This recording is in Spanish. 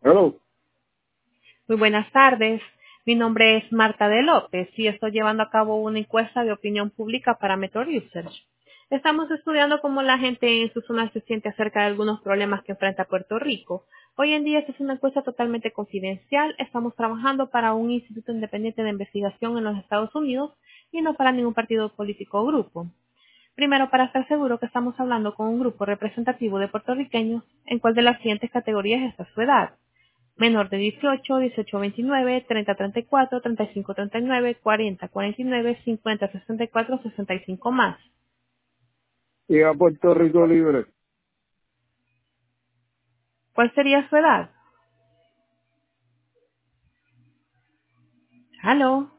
Hello. Muy buenas tardes. Mi nombre es Marta de López y estoy llevando a cabo una encuesta de opinión pública para Metro Research. Estamos estudiando cómo la gente en su zona se siente acerca de algunos problemas que enfrenta Puerto Rico. Hoy en día esta es una encuesta totalmente confidencial. Estamos trabajando para un instituto independiente de investigación en los Estados Unidos y no para ningún partido político o grupo. Primero, para estar seguro que estamos hablando con un grupo representativo de puertorriqueños, ¿en cuál de las siguientes categorías está su edad? Menor de 18, 18 a 29, 30 a 34, 35 a 39, 40 a 49, 50 a 64, 65 más. Y a Puerto Rico libre. ¿Cuál sería su edad? ¿Aló?